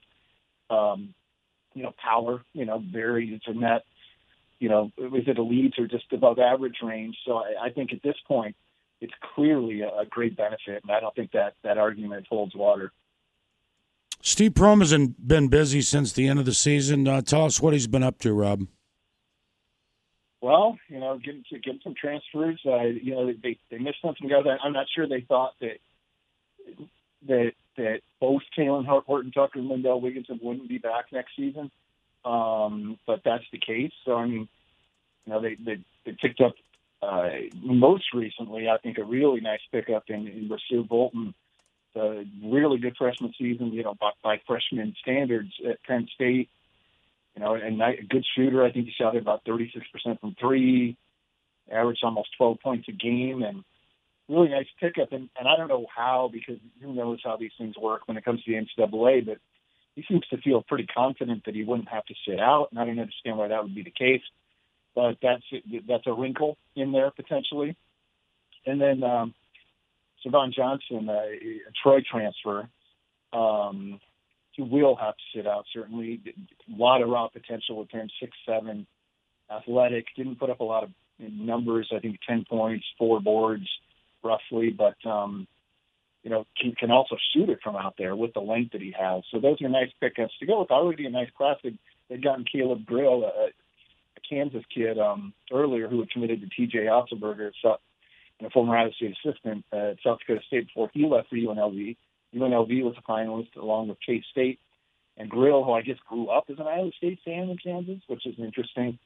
S19: power, very internet, is it elites or just above average range? So I think at this point, it's clearly a great benefit, and I don't think that argument holds water.
S2: Steve Prohm has been busy since the end of the season. Tell us what he's been up to, Rob.
S19: Well, getting some transfers. They missed on some guys. I'm not sure they thought that both Kalen Horton Tucker and Lindell Wigginton wouldn't be back next season, but that's the case. So I mean, they picked up most recently, I think, a really nice pickup in Rasir Bolton. A really good freshman season, by freshman standards at Penn State. And a good shooter. I think he shot about 36% from three, averaged almost 12 points a game, and really nice pickup. And I don't know how, because who knows how these things work when it comes to the NCAA, but he seems to feel pretty confident that he wouldn't have to sit out, and I don't understand why that would be the case. But that's a wrinkle in there potentially. And then Savon Johnson, a Troy transfer, he will have to sit out, certainly. A lot of raw potential with him, 6'7", athletic. Didn't put up a lot of numbers, I think 10 points, 4 boards, roughly. But, can also shoot it from out there with the length that he has. So those are nice pickups. To go with already a nice class, they'd gotten Caleb Grill, a Kansas kid, earlier who had committed to T.J. Otzelberger, a former Iowa State assistant at South Dakota State before he left for UNLV. UNLV was a finalist along with K-State. And Grill, who I guess grew up as an Iowa State fan in Kansas, which is interesting.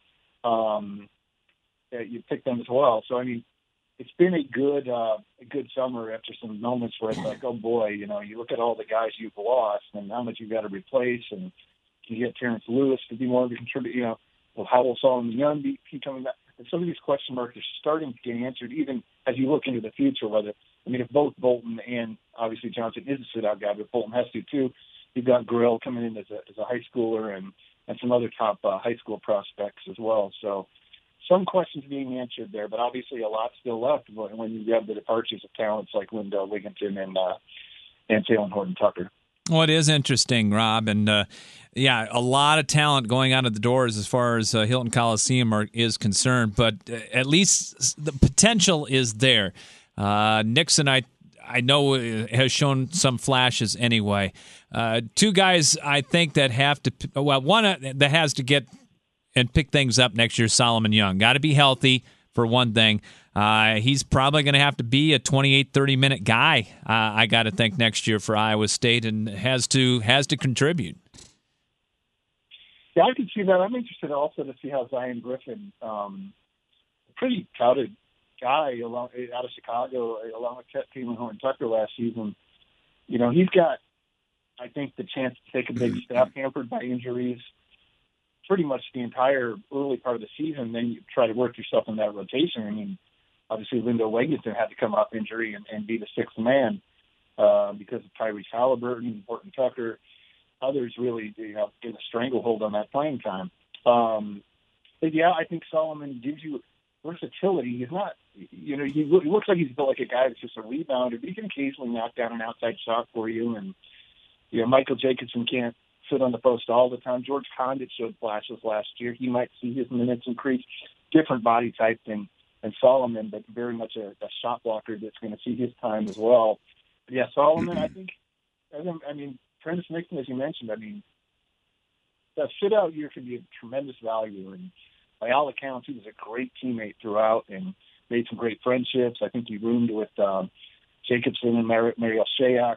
S19: You picked them as well. So, I mean, it's been a good summer after some moments where it's like, oh, boy, you look at all the guys you've lost and how much you've got to replace. And can you get Terrence Lewis to be more of a contributor? Will Howell Solomon Young be coming back? And some of these question marks are starting to get answered, even as you look into the future. If both Bolton and obviously Johnson is a sit-out guy, but Bolton has to too. You've got Grill coming in as a high schooler and some other top high school prospects as well. So some questions being answered there, but obviously a lot still left when you have the departures of talents like Lindell Wigginton and Taylor Horton Tucker.
S1: Well, it is interesting, Rob, and a lot of talent going out of the doors as far as Hilton Coliseum is concerned, but at least the potential is there. Nixon, I know, has shown some flashes anyway. Two guys I think that have to, one that has to get and pick things up next year, Solomon Young. Got to be healthy, for one thing. He's probably going to have to be a 28, 30-minute guy, I got to think, next year for Iowa State, and has to contribute.
S19: Yeah, I can see that. I'm interested also to see how Zion Griffin, a pretty touted guy out of Chicago, along with Taylor Horton Tucker last season. He's got, I think, the chance to take a big step, hampered by injuries pretty much the entire early part of the season. Then you try to work yourself in that rotation. I mean, obviously Lindell Wigginton had to come off injury and be the sixth man because of Tyrese Halliburton, Horton Tucker, others really, get a stranglehold on that playing time. But yeah, I think Solomon gives you versatility. He's not, he looks like he's built like a guy that's just a rebounder, but he can occasionally knock down an outside shot for you. And, Michael Jacobson can't sit on the post all the time. George Condit showed flashes last year. He might see his minutes increase. Different body type than Solomon, but very much a shot blocker that's going to see his time as well. But yeah, Solomon, I think, Prentice Nixon, as you mentioned, that sit-out year could be of tremendous value. And by all accounts, he was a great teammate throughout and made some great friendships. I think he roomed with Jacobson and Mariel Shayak.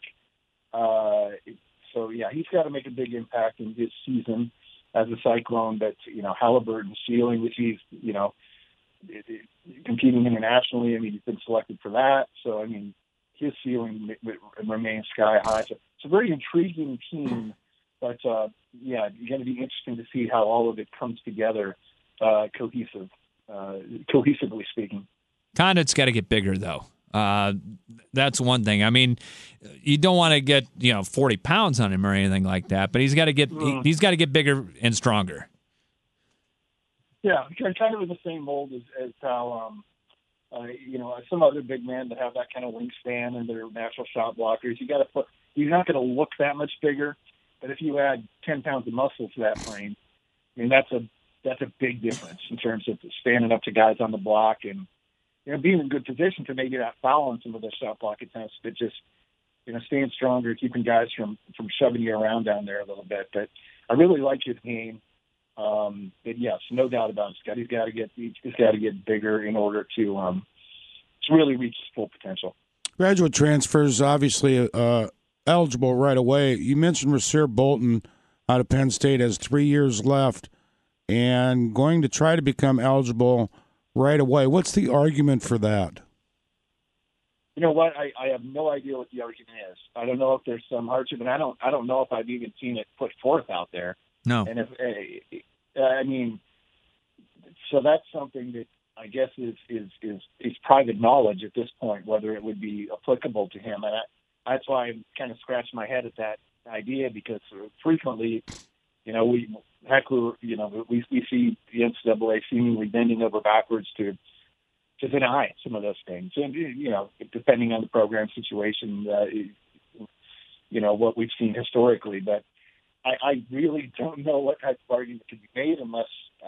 S19: So, yeah, he's got to make a big impact in his season as a Cyclone. But, Halliburton's ceiling, which he's, competing internationally, he's been selected for that. So, his ceiling remains sky high. So it's a very intriguing team. But, going to be interesting to see how all of it comes together cohesively speaking.
S1: Condit's got to get bigger, though. That's one thing. You don't want to get 40 pounds on him or anything like that, but he's got to get bigger and stronger.
S19: Yeah, kind of in the same mold as how some other big men that have that kind of wingspan and they're natural shot blockers. You're not going to look that much bigger, but if you add 10 pounds of muscle to that frame, that's a big difference in terms of standing up to guys on the block and being in good position to maybe not foul on some of those shot block attempts, but just, staying stronger, keeping guys from shoving you around down there a little bit. But I really like his game. But yes, no doubt about it. He's got to get bigger in order to really reach his full potential.
S2: Graduate transfers, obviously eligible right away. You mentioned Rasir Bolton out of Penn State has 3 years left and going to try to become eligible right away. What's the argument for that?
S19: You know what? I have no idea what the argument is. I don't know if there's some hardship, and I don't know if I've even seen it put forth out there.
S1: No.
S19: And so that's something that I guess is private knowledge at this point, whether it would be applicable to him. And that's why I kind of scratched my head at that idea, because frequently, we see the NCAA seemingly bending over backwards to deny some of those things. And, depending on the program situation, what we've seen historically. But I really don't know what type of argument can be made unless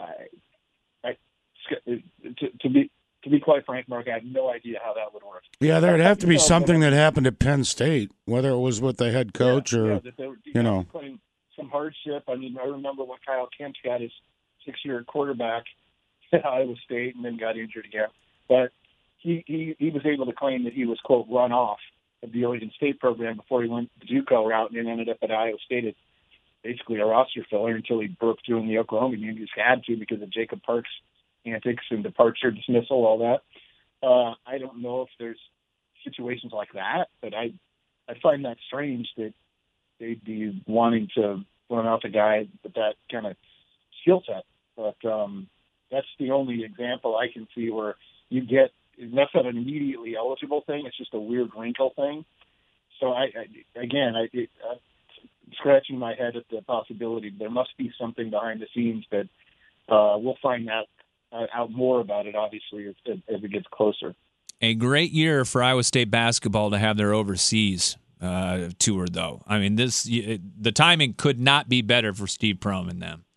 S19: to be quite frank, Mark, I have no idea how that would work.
S2: Yeah, there'd have to be something that happened at Penn State, whether it was with the head coach or,
S19: putting some hardship. I remember when Kyle Kemp got his 6-year quarterback at Iowa State and then got injured again. But he was able to claim that he was, quote, run off of the Oregon State program before he went the JUCO route and then ended up at Iowa State as basically a roster filler until he broke through in the Oklahoma game. He just had to because of Jacob Parks' antics and departure, dismissal, all that. I don't know if there's situations like that, but I find that strange that they'd be wanting to run off a guy with that kind of skill set. But that's the only example I can see where you get, that's not an immediately eligible thing. It's just a weird wrinkle thing. So I'm scratching my head at the possibility there must be something behind the scenes that we'll find out out more about it, obviously, as it gets closer.
S1: A great year for Iowa State basketball to have their overseas tour, though. I mean, the timing could not be better for Steve Prohm and them.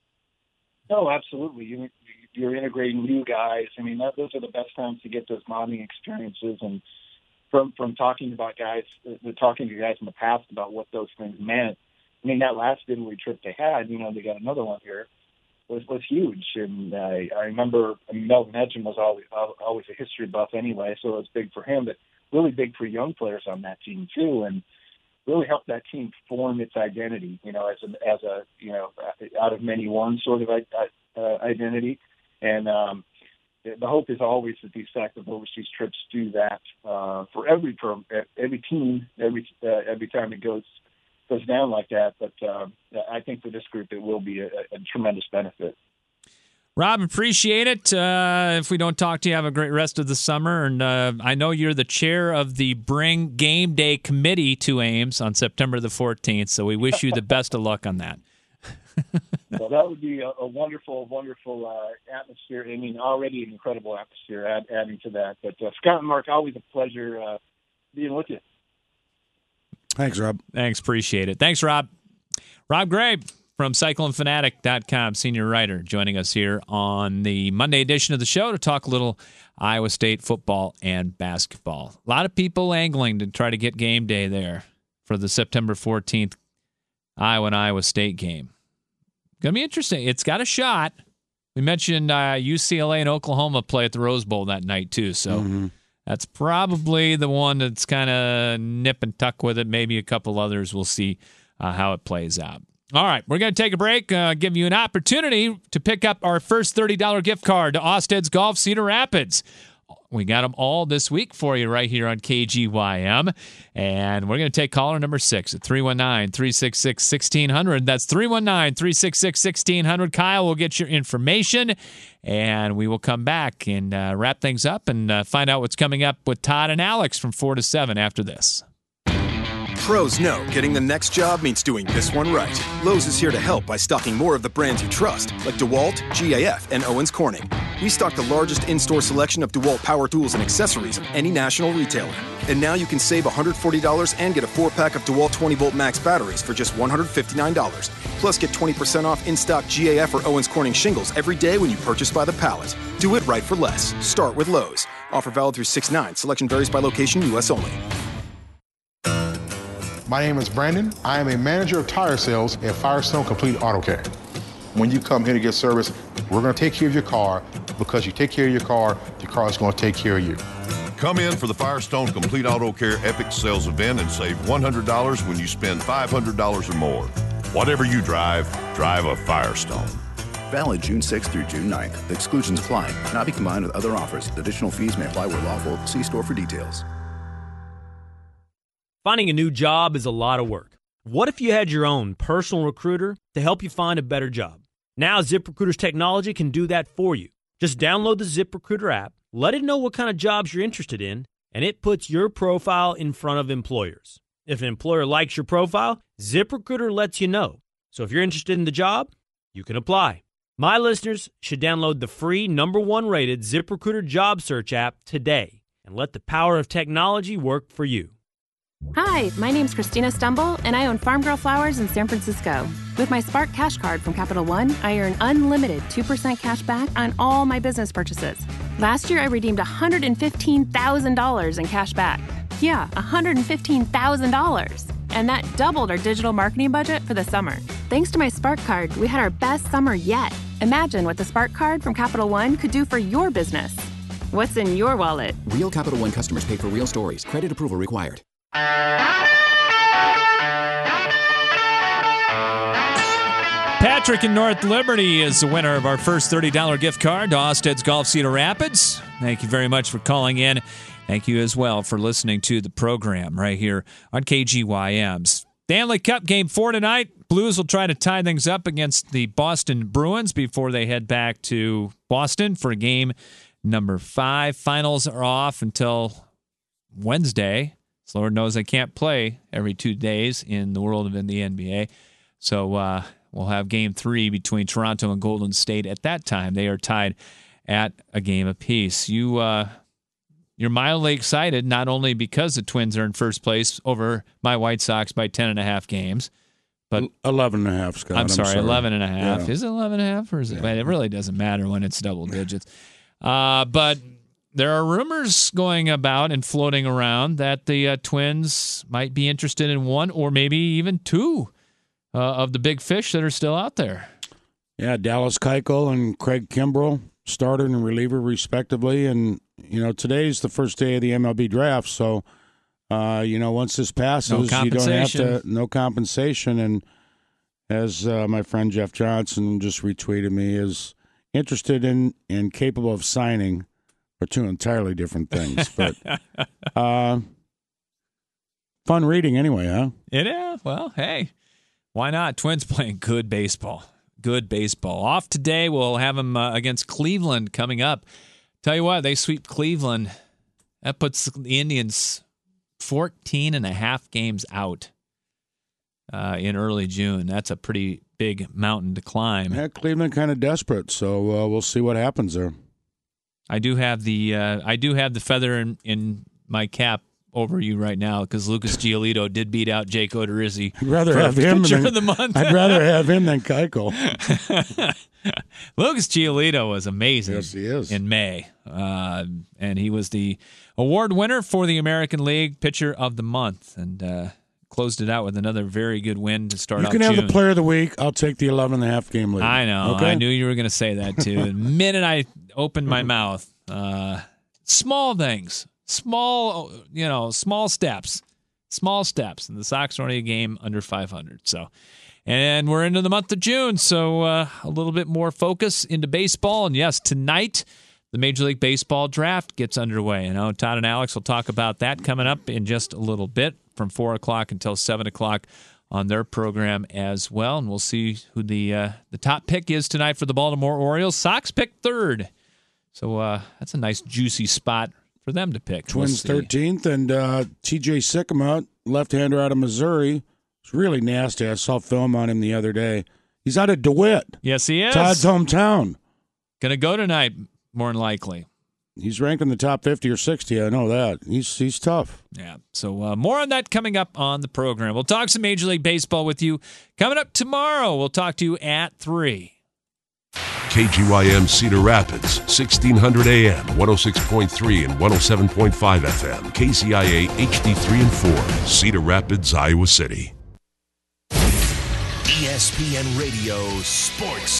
S19: No, absolutely. You're integrating new guys. I mean, those are the best times to get those bonding experiences. And from talking to guys in the past about what those things meant. I mean, that last Italy trip they had, they got another one here, was huge. And I remember Melvin Edgin was always a history buff anyway, so it was big for him, but really big for young players on that team too, and really helped that team form its identity, as a out of many one sort of identity. And the hope is always that these type of overseas trips do that for every team, every time it goes down like that. But I think for this group, it will be a tremendous benefit.
S1: Rob, appreciate it. If we don't talk to you, have a great rest of the summer. And I know you're the chair of the Bring Game Day Committee to Ames on September the 14th, so we wish you the best of luck on that.
S19: Well, that would be a wonderful, wonderful atmosphere. I mean, already an incredible atmosphere adding to that. But Scott and Mark, always a pleasure being with you.
S2: Thanks, Rob.
S1: Thanks, appreciate it. Thanks, Rob. Rob Gray from CycloneFanatic.com, senior writer, joining us here on the Monday edition of the show to talk a little Iowa State football and basketball. A lot of people angling to try to get game day there for the September 14th Iowa and Iowa State game. Going to be interesting. It's got a shot. We mentioned UCLA and Oklahoma play at the Rose Bowl that night, too, so that's probably the one that's kind of nip and tuck with it. Maybe a couple others. We'll see how it plays out. All right, we're going to take a break, give you an opportunity to pick up our first $30 gift card to Osted's Golf Cedar Rapids. We got them all this week for you right here on KGYM. And we're going to take caller number 6 at 319-366-1600. That's 319-366-1600. Kyle will get your information, and we will come back and wrap things up and find out what's coming up with Todd and Alex from 4 to 7 after this.
S14: Pros know getting the next job means doing this one right. Lowe's is here to help by stocking more of the brands you trust, like DeWalt, GAF, and Owens Corning. We stock the largest in-store selection of DeWalt power tools and accessories of any national retailer. And now you can save $140 and get a 4-pack of DeWalt 20-volt max batteries for just $159. Plus, get 20% off in-stock GAF or Owens Corning shingles every day when you purchase by the pallet. Do it right for less. Start with Lowe's. Offer valid through 6/9. Selection varies by location, U.S. only.
S10: My name is Brandon. I am a manager of tire sales at Firestone Complete Auto Care. When you come here to get service, we're going to take care of your car. Because you take care of your car is going to take care of you.
S11: Come in for the Firestone Complete Auto Care Epic Sales Event and save $100 when you spend $500 or more. Whatever you drive a Firestone.
S12: Valid June 6th through June 9th. The exclusions apply. Cannot be combined with other offers. Additional fees may apply where lawful. See store for details.
S20: Finding a new job is a lot of work. What if you had your own personal recruiter to help you find a better job? Now ZipRecruiter's technology can do that for you. Just download the ZipRecruiter app, let it know what kind of jobs you're interested in, and it puts your profile in front of employers. If an employer likes your profile, ZipRecruiter lets you know. So if you're interested in the job, you can apply. My listeners should download the free #1 rated ZipRecruiter job search app today and let the power of technology work for you.
S21: Hi, my name's Christina Stumble, and I own Farm Girl Flowers in San Francisco. With my Spark Cash Card from Capital One, I earn unlimited 2% cash back on all my business purchases. Last year, I redeemed $115,000 in cash back. Yeah, $115,000. And that doubled our digital marketing budget for the summer. Thanks to my Spark Card, we had our best summer yet. Imagine what the Spark Card from Capital One could do for your business. What's in your wallet?
S22: Real Capital One customers pay for real stories. Credit approval required.
S1: Patrick in North Liberty is the winner of our first $30 gift card to Osted's Golf Cedar Rapids. Thank you very much for calling in. Thank you as well for listening to the program right here on KGYM. Stanley Cup Game 4 tonight. Blues will try to tie things up against the Boston Bruins before they head back to Boston for game number 5. Finals are off until Wednesday. So Lord knows they can't play every 2 days in the world of the NBA. So we'll have game 3 between Toronto and Golden State at that time. They are tied at a game apiece. You're mildly excited, not only because the Twins are in first place over my White Sox by 10.5 games, but
S2: 11.5, Scott.
S1: I'm sorry. 11.5.
S2: Yeah.
S1: Is it 11.5 or is it? It really doesn't matter when it's double digits. But there are rumors going about and floating around that the Twins might be interested in one or maybe even two of the big fish that are still out there.
S2: Yeah, Dallas Keuchel and Craig Kimbrell, starter and reliever respectively. And, today's the first day of the MLB draft. So, once this passes, you don't have to, no compensation. And as my friend Jeff Johnson just retweeted me, is interested in and capable of signing are two entirely different things. But fun reading anyway, huh?
S1: Yeah, well, hey, why not? Twins playing good baseball. Good baseball. Off today, we'll have them against Cleveland coming up. Tell you what, they sweep Cleveland. That puts the Indians 14.5 games out in early June. That's a pretty big mountain to climb.
S2: Yeah, Cleveland kind of desperate, so we'll see what happens there.
S1: I do have the feather in my cap over you right now because Lucas Giolito did beat out Jake Odorizzi.
S2: I'd rather have him
S1: than of the month.
S2: I'd rather have him than Keuchel.
S1: Lucas Giolito was amazing.
S2: Yes, he is.
S1: In May, and he was the award winner for the American League Pitcher of the Month, and closed it out with another very good win to start off June.
S2: You can have the Player of the Week. I'll take the 11.5 game lead.
S1: I know.
S2: Okay?
S1: I knew you were going to say that too. The minute I opened my mouth, small things. Small steps. Small steps. And the Sox are only a game under 500. So, and we're into the month of June, so a little bit more focus into baseball. And yes, tonight, the Major League Baseball draft gets underway. I know Todd and Alex will talk about that coming up in just a little bit from 4 o'clock until 7 o'clock on their program as well. And we'll see who the top pick is tonight for the Baltimore Orioles. Sox pick third. So that's a nice, juicy spot for them to pick.
S2: Twins 13th, and T.J. Sycamore, left-hander out of Missouri. It's really nasty. I saw film on him the other day. He's out of DeWitt.
S1: Yes, he is.
S2: Todd's hometown.
S1: Going to go tonight, more than likely.
S2: He's ranked in the top 50 or 60. I know that. He's tough.
S1: Yeah. So more on that coming up on the program. We'll talk some Major League Baseball with you. Coming up tomorrow, we'll talk to you at 3.
S3: KGYM Cedar Rapids, 1600 AM, 106.3 and 107.5 FM. KCIA HD3 and 4, Cedar Rapids, Iowa City.
S4: ESPN Radio Sports